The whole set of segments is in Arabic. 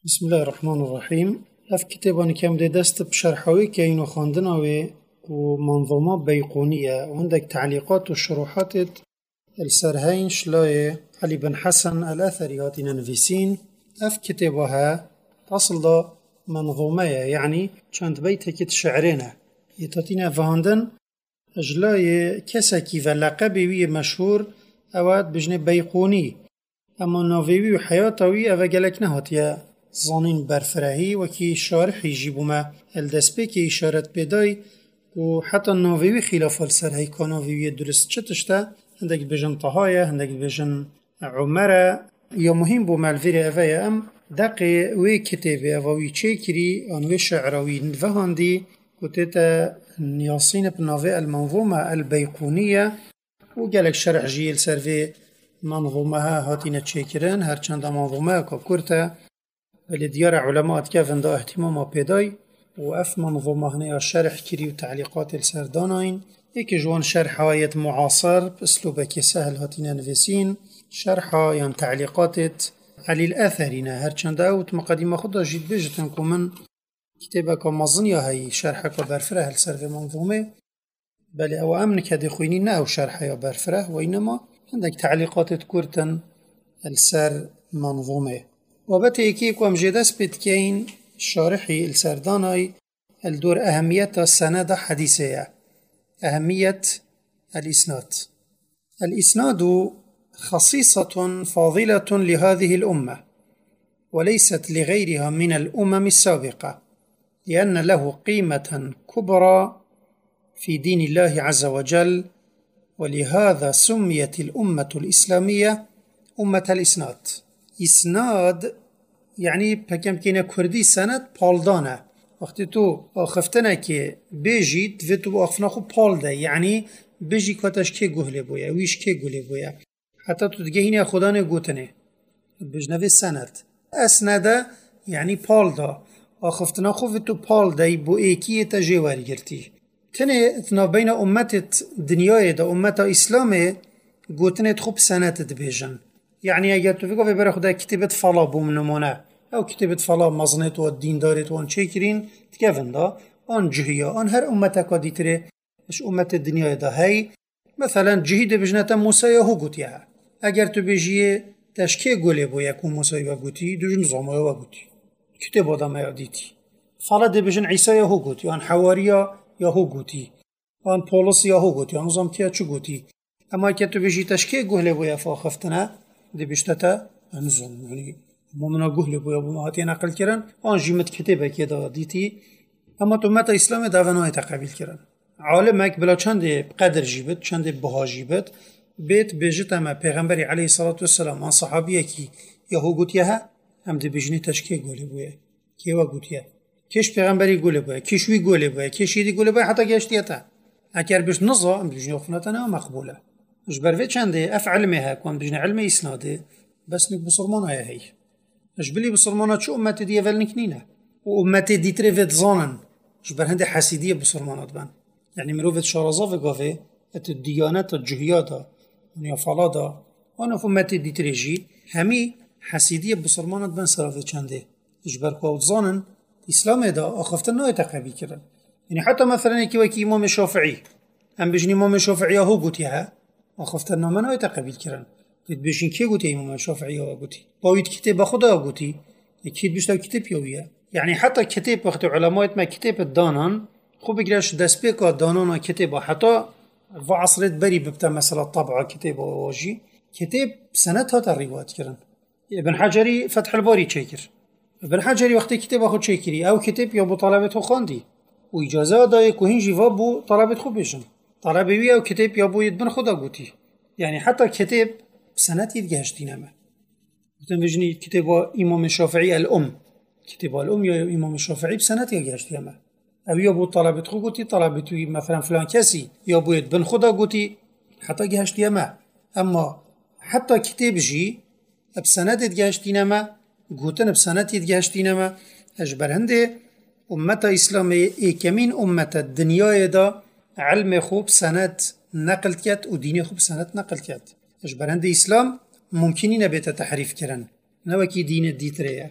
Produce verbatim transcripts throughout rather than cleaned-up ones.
بسم الله الرحمن الرحیم. اف کتابانی که هم دست بشرحوی که اینو خواندناوی و منظومه بیقونیه و عندك تعلیقات و شروحات السرهين شلاي علي بن حسن الأثري هاتين نفيسين. اف كتابها أصل دا منظومة يعني چند بيت هكت شعرنا يتاتينا فهندن اجلاي كسكي فلقبي وي مشهور اواد بجنه بيقوني اما ناويوي و حياتوي اوه گلك نهاتيا ظانين برفرهي وكي شارح يجيبو ما الدسبي كي اشارت بداي و حتى ناويوي خلاف السرهي كاناويوي درست چتشتا هندك بجن طهايا هندك بجن عمره يا مهم بو مالفيري اوه ام دقي وي كتابي اوه چيكري انوي شعراوي نفهاندي كتتا نياصين بنافي المنظومة البيقونية وقالك شرح جيل سرفي منظومها هاتين تشيكرين هرچند منظومة كورتا بل ديار علماء كيفن دا اهتمام بيداي واف منظومة هنا شرح كري وتعليقات السردانين يكي جوان شرح آيات معاصر باسلوبك سهل هاتين نفسين شرحا يعني تعليقات علي الأثرين هرچند اوت مقدمة خدا جيد بيجتنكم من كتابك مظنية هاي شرحك برفره السر في منظومة بل او امنك هدي خويني ناو شرحها برفره وإنما عندك تعليقات كورتن السر منظومة وبتأكيك ومجدس بتكين شارحي السرداناي الدور أهمية السند حديثية أهمية الإسناد. الإسناد خصيصة فاضلة لهذه الأمة وليست لغيرها من الأمم السابقة لأن له قيمة كبرى في دين الله عز وجل ولهذا سميت الأمة الإسلامية أمة الإسناد. إسناد يعني بكم كينا كردي سند بالدانة وقت تو آخفتنا كي بيجي تفتو آخفنا خو بالده يعني بيجي كاتش كي قهلي بويا ويش كي قهلي بويا حتى تو تجهيني خداني قوتني بجنوي السند أسند يعني بالده آخفتنا خو فتو بالده بو ايكي تجيواري جرتي تنه اتنا بين أمة دنياي دا أمة إسلامي قوتنه تخوب سنة تبيجن يعني اگر تو فکر کنی برای خدا کتابت فلا بوم نمونه او کتابت فلا مزنت و دین دارت و آن چه کرین تکفن دا آن جهیا آن هر امت کادی تره مش امت دنیای دا هی مثلا جهید بجنت موسی هو گوتیه اگر تو بجیه تشکیه گله بو یکون موسی و گوتی دوجن زامه و گوتی کتاب آدم یادیتی فلا دی بجن عیسی هو گوتی آن حواریا یا هو گوتی آن پولس یا هو گوتی آن زامتیا چو گوتی اما اگر تو بجی تشکیه گله بو یا فاخفتنه دي بيشتتا انزل يعني ممنا قهل بو ابو مهاتي نقل كرن وان جيمت كتابه كده ديتي اما تو متى اسلام داوناي تقبل كرن عالمك بلا چند قدر جيبت چند بها جيبت بيت بيجت اما پیغمبري عليه الصلاه والسلام ان صحابيه كي يهو گوتيها هم دي بيجني تشكي گولي بو كي وا گوتيا كيش پیغمبري گولي بو كيش وي گولي بو كيش يدي گولي بو حتى گشتيتا اگر بيش نظا ام بيجني خنتنا مقبوله مش برفت چنده اف علمها كون بجن علم اسناده بس نك بصرمانه هي مش بلي بصرمانه شو امتي دي فلنكنينا وامتي دي تريفت زانن مش برهند حسيديه بصرمانات بان يعني مروفت شارزاف قافه ات الديانات الجهياده ونيا فلادا وانا فمتي دي تريجي همي حسيديه بصرمانات بان صرافه چنده مش بركو زانن اسلام دا اخفتنا يتقبل كده يعني حتى مثلا كي وكي امام الشافعي ام بجن امام الشافعي هو قوتيها آخفتنا منو يتقبل كرن قد بيشين كي قوتي امام الشافعي هو قوتي باويد كتاب خدا قوتي اكيد بيشتاو كتاب يويا يعني حتى كتاب وقت علماء ما كتاب الدانان خو بقراش دسبيكا دانانا كتاب حتى في عصرت بري ببتا مثلا طبعا كتاب واجي كتاب سنتها الروايات كرن ابن حجري فتح الباري تشيكر ابن حجري وقت كتاب خو تشيكري او كتاب يا ابو طلبته خاندي واجازه داي كوهين جيفا بو طلبت خو بيشن طلبي او كتاب يا بويد بن خدا قوتي يعني حتى كتاب سنتي يدجهشتينا ما مثلا بجني كتاب امام الشافعي الام كتاب الام يا امام الشافعي بسنتي يدجهشتينا ما او يا ابو طلبت خو قوتي طلبتي مثلا فلان كسي يا بويد بن خدا قوتي حتى جهشتينا ما اما حتى كتاب جي بسنت يدجهشتينا ما قوتن بسنت يدجهشتينا ما اجبر هندي امه اسلامي كمين امه الدنيا دا علم خوب سند نقل کرد و دین خوب سند نقل کرد اش برند اسلام ممکنی نبیت تحریف کرن نوکی دین دیتره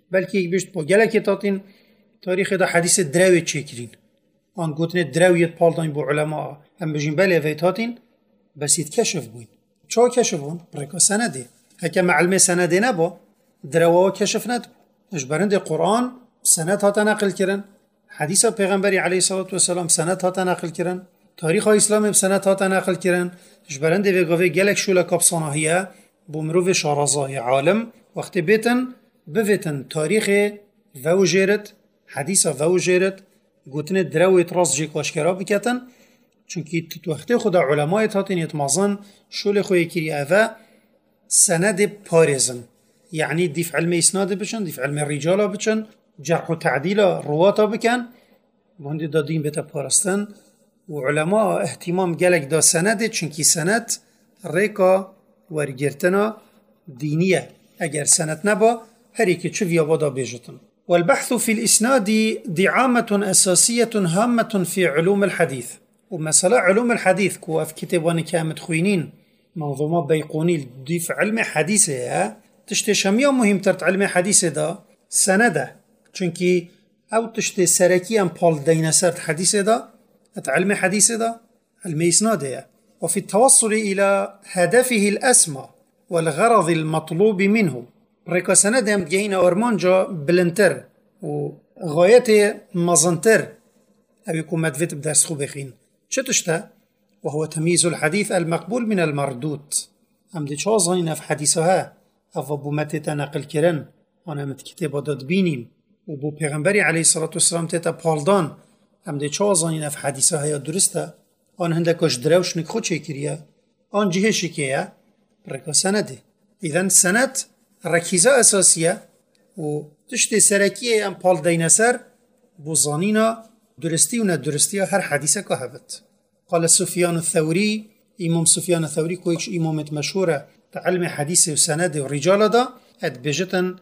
بلکه یک بیشت با گلکی تاتین تاریخ دا حدیث دراوی چکرین آن گوتن دراویت پالدان بو علماء هم بجین بله ویتاتین بسید کشف بوین چا کشف بون؟ برکا سنده هکه معلم سنده نبا دروا کشف ندبو اجبرند قرآن سند هاتا نقل کرن حدیث پیغمبری علیه الصلاة والسلام سند هاتا نقل کرن تاریخ اسلام سند هاتا نقل کرن اجبرند ویگاوی گلک شولا کبساناهیه بومروف شارزای عالم وقتی بیتن بویتن تاریخ وو جیرت حدیث وو جیرت گوتن دروی تراس جی کاشکرا بکتن چونکی وقتی خدا علماء تاتین یتمازن شول خوی کری اوه سند پارزن یعنی دیف علم اسناد بچن دیف علم رجال بچن جرح و تعدیل رواتا بکن بوندی دادین بیتا پارستن و علماء اهتمام گلک دا سنده چونکی سند ریکا ورگرتنا دینیه اگر سند نبا هری که چو ویابادا بیجتن والبحث في الإسناد دعامة أساسية هامة في علوم الحديث ومسألة علوم الحديث كوا في كتابان كامت خوينين منظومة بيقوني ضيف علم حديثة تشتي شمية مهم ترت علم حديثة دا سنده چونكي أو تشتي سركيا بال دين سرت حديثة دا علم حديثة دا علم إسناده وفي التوصل إلى هدفه الأسمى والغرض المطلوب منه ريكا سنده هم جهينا أرمانجا بلنتر وغايته مزنتر أو يكون مدفت بدرس خوب بخين شتشتا وهو تمييز الحديث المقبول من المردود هم دي شازانين في حديثها أفا بومت تنقل كرن أنا متكتب داد بينين وبو پیغمبری علیه الصلاة والسلام تیتا پالدان هم دي شازانين في حديثها يا درستا آن هندکاش دروش نک خود چه کریه آن جهه شکیه رکا سنده إذن سند ركيزة أساسية و تشتي سركية أم بال دينسر بوزانينا درستي ونا درستي هر حديثة كهبت قال سفيان الثوري إمام سفيان الثوري كويكش إمامة مشهورة تعلم حديث وسند ورجال دا أدبجتا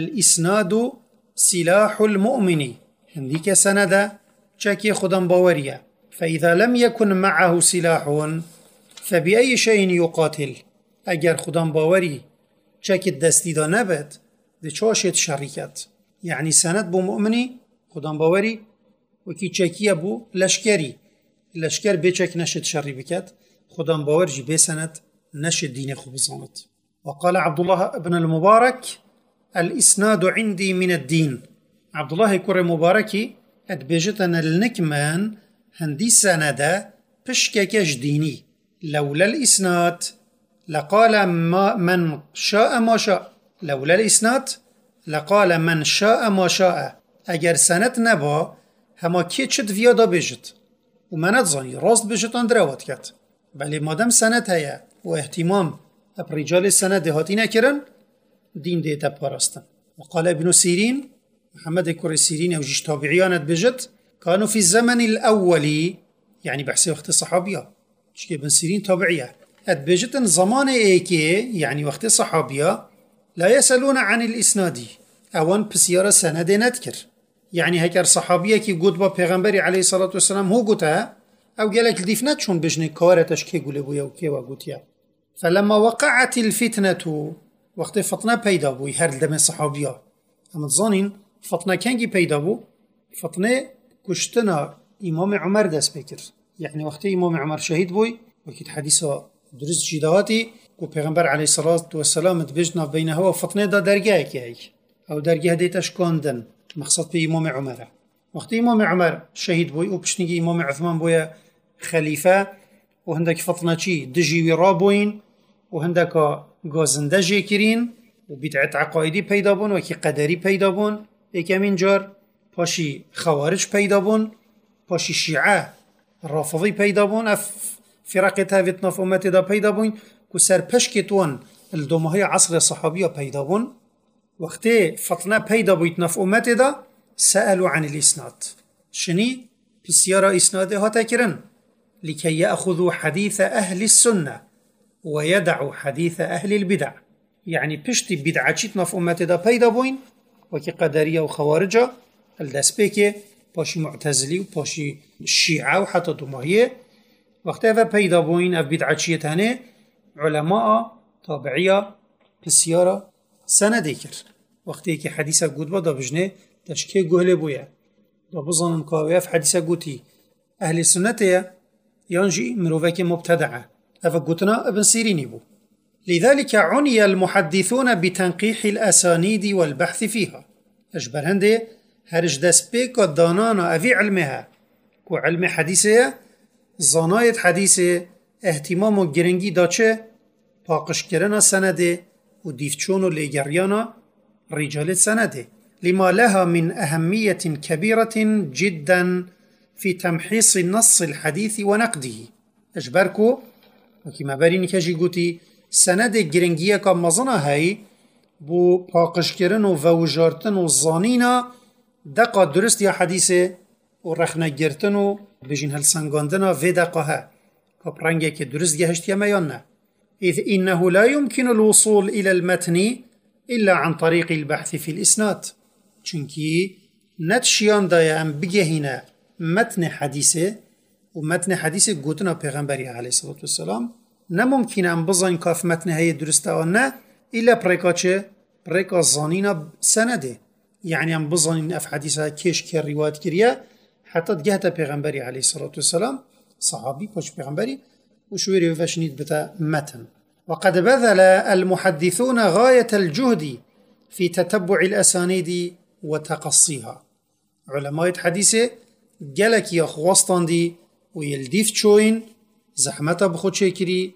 الإسناد سلاح المؤمن هنديك سند شاكي خدام باورية فإذا لم يكن معه سلاح فبأي شيء يقاتل أجر خدام باوري چاکی دستی دا نبد ده چاشت شریکت یعنی سند بو مؤمنی خودم باوری وکی چاکیه بو لشکری لشکر به چاک نشد شری بکد خودم باور جی به سند نشد دین خوب زانت وقال عبد الله ابن المبارك الاسناد عندي من الدين عبد الله كور مباركي ادبجتنا النكمان هندي سنده بشككش ديني لولا الاسناد لقال ما من شاء ما شاء لولا الإسناد لقال من شاء ما شاء اگر سند نبا هما کی چد ویادا بجد و منت زانی راست بجد آن دروات کرد بلی مادم سند هیا و احتمام اب رجال سند هاتی نکرن دین دیتا پارستن وقال ابن سيرين محمد كور سيرين او جيش تابعيانت بجد كانوا في الزمن الأولي يعني بحثي وقت الصحابية شكي ابن سيرين تابعية ادبجتن زمان ايكي يعني وقت صحابية لا يسألون عن الإسناد اوان بسيارة سند نذكر يعني هكر صحابية كي قد با پیغمبري عليه الصلاة والسلام هو قدها او قالك الدفنات شون بجني كارتش كي قولي بويا وكي وقوتيا فلما وقعت الفتنة وقت فتنة پیدا بوي هر دم صحابية اما تظانين فتنة كانجي پیدا بو فتنة كشتنا امام عمر دست بكر يعني وقت امام عمر شهيد بوي وكيد حديثة درست جداواتی کو پیغمبر علیه الصلاة والسلام تبجنا بینه و فتنه دا درگاه که هی او درگاه دیتش کاندن مقصد به امام عمره وقتی امام عمر شهید بوی او پشتنگی امام عثمان بوی خلیفه و هندک فتنه چی دجیوی را بوین و هندک گازنده جی کرین و بدعت عقایدی پیدا بون و که قدری پیدا بون یکمین جار پاشی خوارج پیدا بون پاشی شیعه رافضی پیدا بون اف فرق تاویتنا في امت دا پیدا بوین که سر پشکتون الدومهای عصر صحابیه پیدا بون وقتی فتنه پیدا بویتنا في امت دا سألوا عن الاسناد شنی بسیارا اسناده ها تکرن لكي يأخذوا حديث أهل السنة ويدعوا حديث أهل البدع يعني پشتی بدعچیتنا في امت دا پیدا بوین وكي قدرية وخوارجة الدسبيكي پاشی معتزلی و پاشی شیعه و حتی دومهیه وقتی اوه پیدا بوین او بدعچیت هنه علماء تابعیه بسیارا سنده کرد وقتی که حدیثه گود با دا بجنه تشکی گهله بویا دا بزنن کاویف حدیثه گوتی اهل سنته ينجي مروفك مبتدعة أفقتنا ابن سيريني بو لذلك عني المحدثون بتنقيح الأسانيد والبحث فيها أجبر هندي هرج دس بيك دانانا أفي علمها كو علم حديثة زناية حديثة اهتمام و گرنگی داچه پاقش کرنا سنده و دیفچون و لگریانا رجال سنده لما لها من أهمية كبيرة جدا في تمحيص النص الحديث ونقده اجبركو وكما باريني كاجي قوتي سند گرنگيه كا مزنا هاي بو پاقش کرن و ووجارتن و زانينا دقا درست يا حديثه و رخنا گرتن و بجين هل سنگاندنا في دقا ها كا پرنگه كي درست گهشت يما يانا إذ إنه لا يمكن الوصول إلى المتن إلا عن طريق البحث في الإسناد چونكي نتشيان دايا ام بگهينا متن حديثه و متن حديثه گوتنا پیغمبری عليه الصلاة والسلام نممكن ام بزن كاف متن هي درسته و نه إلا بريكا چه؟ بريكا زانينا سنده يعني ام بزن اف حديثه كيش كي روايت كريا حتى تجهت پیغمبری عليه الصلاة والسلام صحابي باش پیغمبری وشويري وفشنيد بتا متن وقد بذل المحدثون غاية الجهد في تتبع الأسانيد وتقصيها علماء حديثه جلك يا خواستان دي ويلديف تشوين زحمتا بخود شكري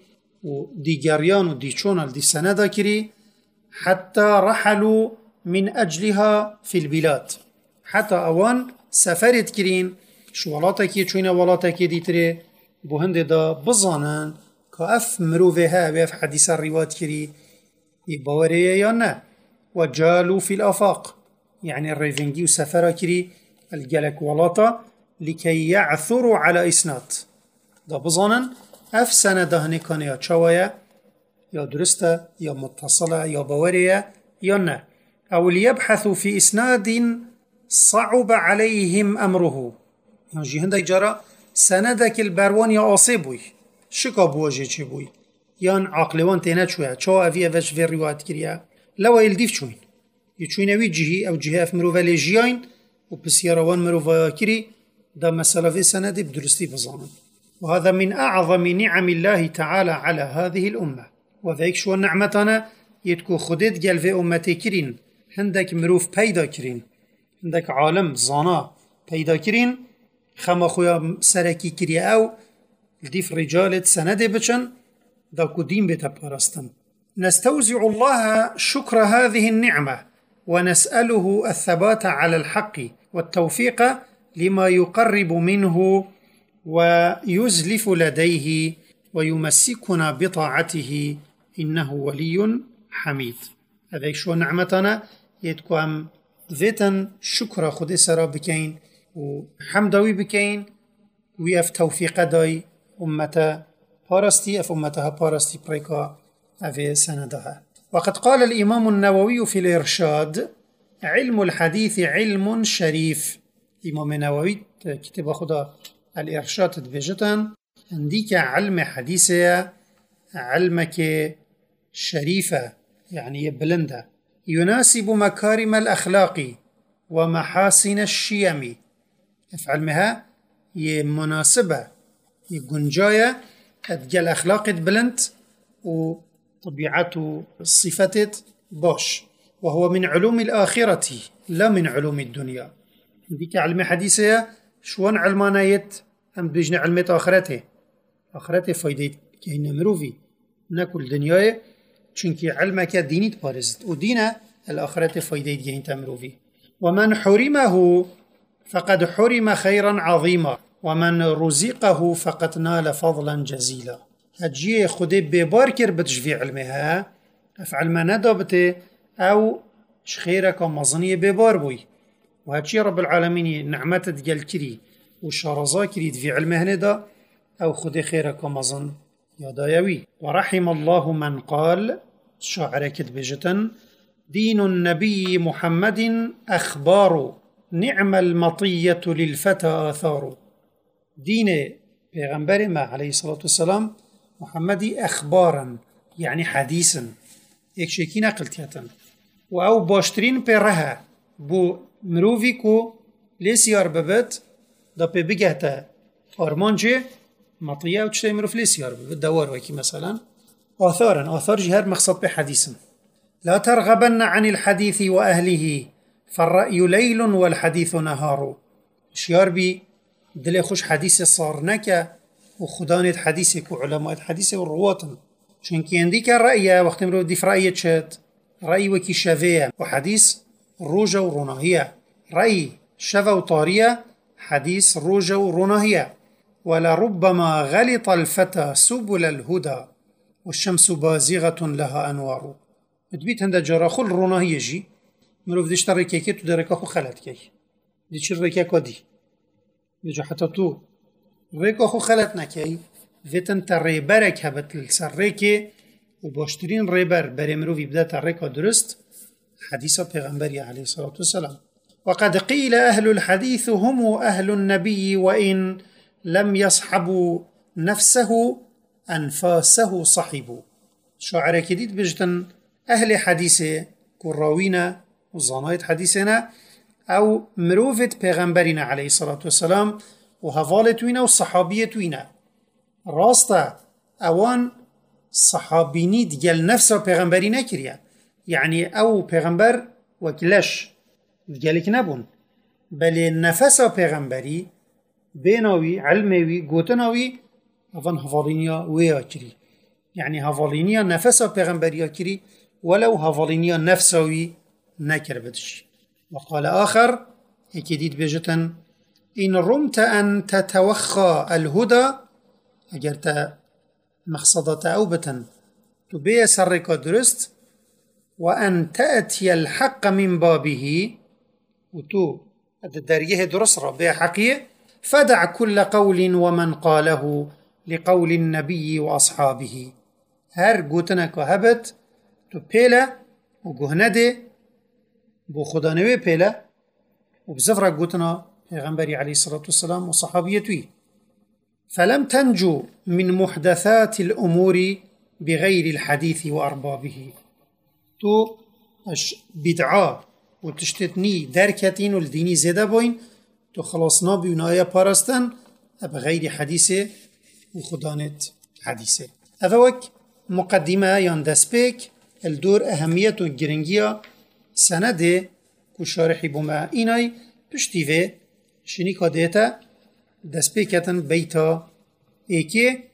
وديگريان وديشون الدي سندا كري حتى رحلوا من أجلها في البلاد حتى أوان سفرت كرين شوالاتا كي چوين والاتا كي ديتري بوهند دا بزانن كأف مروفها ويف حديثة الرواد كري يباوريه يا نه وجالوا في الآفاق يعني الريفنجي وسفرا كري الجلك ولاتا لكي يعثروا على إسناد دا بزانن اف سنده هنكان يا چوايا يا درسته يا متصلة يا باوريه يا نه أو ليبحثوا في إسناد صعب عليهم أمره يعني جي هندك جرى سندك البروان يا آصيبوي شكا بواجه چه بوي يان عقلوان تينات شوية چوا أفي أفش في الروايات كريا لو يلديف چوين يچوين أوي جهي أو جهي أف مروفا لجيين وبسياروان مروفا كري دا مسألة في سند بدرستي بزانن وهذا من أعظم نعم الله تعالى على هذه الأمة وذلك شو نعمتنا يتكو خدت قل في أمتي كرين هندك مروف پیدا كرين هندك عالم زانا پیدا كرين خما خويا سركي كري أو لديف رجالة سند بچن دا كدين بيتا بارستن نستوزع الله شكر هذه النعمة ونسأله الثبات على الحق والتوفيق لما يقرب منه ويزلف لديه ويمسكنا بطاعته إنه ولي حميد هذا شو نعمتنا يتكوام ذاتن شكر خد سرا بكين وحمدوي بكين ويف توفيق داي أمتا بارستي أف أمتها بارستي بريكا أفي سندها وقد قال الإمام النووي في الإرشاد علم الحديث علم شريف إمام النووي كتاب خدا الإرشاد تدبجتن عندك علم حديثة علمك شريفة يعني بلندة يناسب مكارم الأخلاق ومحاسن الشيم علمها مناسبة يجنجاية أدجال أخلاق بلند وطبيعته صفات باش وهو من علوم الآخرة لا من علوم الدنيا ديك علم حديثة شوان علمانيت أم بيجن علمة آخرته آخرته فايدة كهن مروفي ناكل دنياي چونكي علمك ديني تبارزت ودين الآخرة فايدة كهن تمروفي ومن حرمه فقد حرم خيرا عظيما ومن رزقه فقد نال فضلا جزيلا هجيه خده ببار كر بتجفي علمها افعل ما ندابته او شخيرك مظنية ببار بوي وهجيه رب العالمين نعمت تقل كري وشارزا كري في علمه ندا او خده خيرك مظن يدايوي ورحم الله من قال شاعر كتبجة دين النبي محمد أخبار نعم المطية للفتى آثار دين پیغمبر ما عليه الصلاة والسلام محمدي أخبارا يعني حديثا یک شيكي نقل تيتن و او باشترین پی رها بو مروفی کو لیسیار ببت دا پی بگهتا آرمان جه مطیع و چشتای مروف لیسیار ببت دوار وکی مثلا آثارا آثار جهر مقصد به حديثا لا ترغبن عن الحديث وأهله فالرأي ليل والحديث نهار شيار بي دل خوش حديث صار نكا وخدانت حديثك وعلماء حديث والرواتن چونكي عندك الرأي وقت مرو دي في رأي تشت رأي وكي شافية وحديث روجة وروناهية رأي شفا وطارية حديث روجة وروناهية ولربما غلط الفتى سبل الهدى والشمس بازغة لها أنوار تبيت هنده جارا خل روناهية جي مروف ديش تركي كي تو دركا خو خلت كي دي چر ركا كودي يجو حتى تو ركا خو خلت نكي فيتن تريبرك هبت السركي وباشترين ريبر بري مروف يبدا تركا درست حديثة پیغمبري عليه الصلاة والسلام وقد قيل أهل الحديث هم أهل النبي وإن لم يصحبوا نفسه أنفاسه صحبوا شاعر كديد بجتن أهل حديثه كراوينا وزانايت حديثنا أو مروفت پیغمبرنا عليه الصلاة والسلام وهفالتوينا والصحابيتوينا راستا أوان صحابيني ديال نفسه پیغمبرنا كريا يعني أو پیغمبر وكلش ديالك نبون بل نفسه پیغمبري بيناوي علموي قوتناوي أفن هفالينيا ويا كري يعني هفالينيا نفسه پیغمبريا كري ولو هفالينيا نفسوي نكر بدش وقال آخر هكذا بجتن إن رمت أن تتوخى الهدى أجرت مقصدة أوبة تبي سرك درست وأن تأتي الحق من بابه وتو الداريه درس ربي حقية فدع كل قول ومن قاله لقول النبي وأصحابه هر قوتنك وهبت تو بيلا وقهنده بو خدانوي بيلا وبزفرة قوتنا پیغمبري عليه الصلاة والسلام وصحابيتوي فلم تنجو من محدثات الأمور بغير الحديث وأربابه تو بدعا وتشتتني دركتين والديني زيادة بوين تو خلاصنا بيونايا بارستن بغير حديثه وخدانت حديثه أفوك مقدمة ياندسبيك الدور أهمية الجرنجية سنده كشارحي بما إناي بشتيفه شنيكا ديتا دسبيكتن بيتا إيكي